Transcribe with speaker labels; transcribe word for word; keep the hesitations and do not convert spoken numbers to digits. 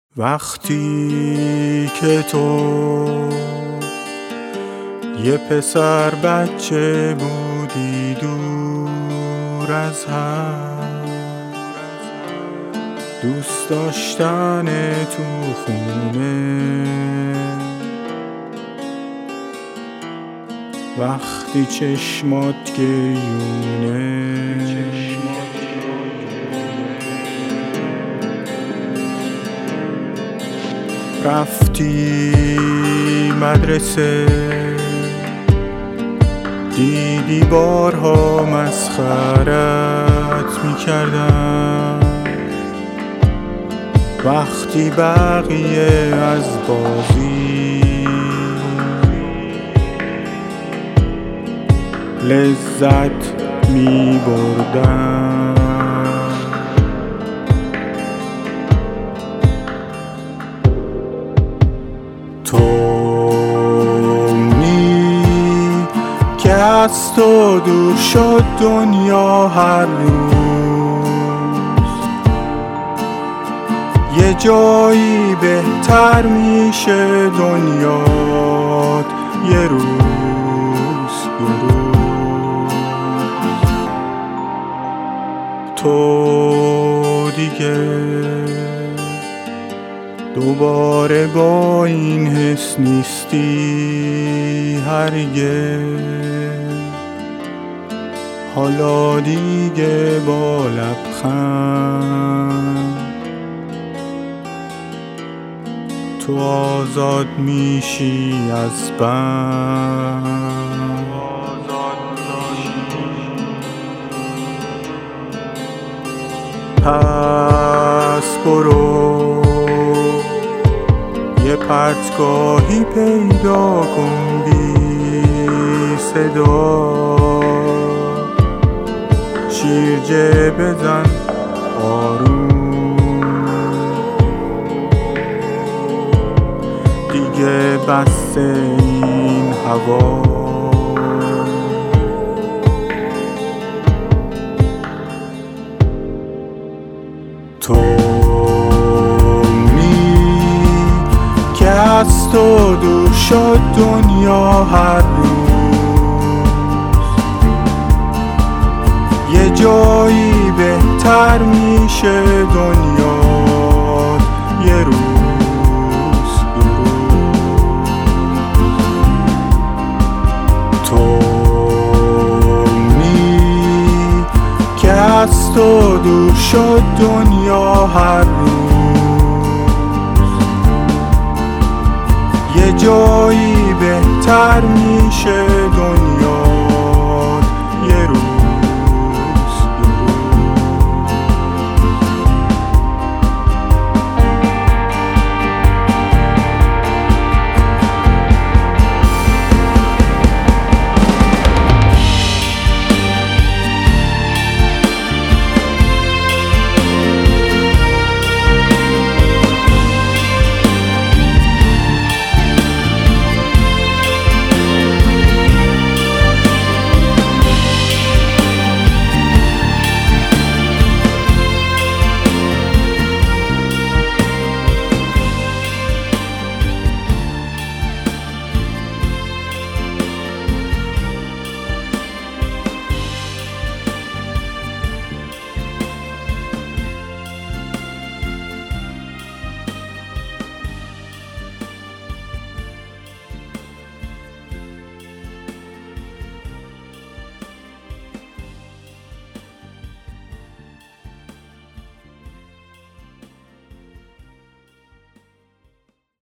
Speaker 1: وقتی که تو یه پسر بچه بودی دور از هم، دوست داشتن تو خونه، وقتی چشمات گریونه، رفتی مدرسه دیدی بارها مسخرت میکردن، وقتی بقیه از بازی لذت میبردن. تو اونی که از تو دور شد دنیا هر روز یه جایی بهتر میشه، دنیات یه روز یه روز تو دیگه دوباره با این حس نیستی هرگز، حالا دیگه با لبخند تو آزاد میشی از بند. پس برو یه پرتگاهی پیدا کن بی صدا، شیرجه بزن آروم، دیگه بس این هوا. تو از تو دور شد دنیا هر روز یه جایی بهتر میشه، دنیات یه روز یه روز تو اونی که از تو دور شد دنیا هر روز یه جایی بهتر میشه،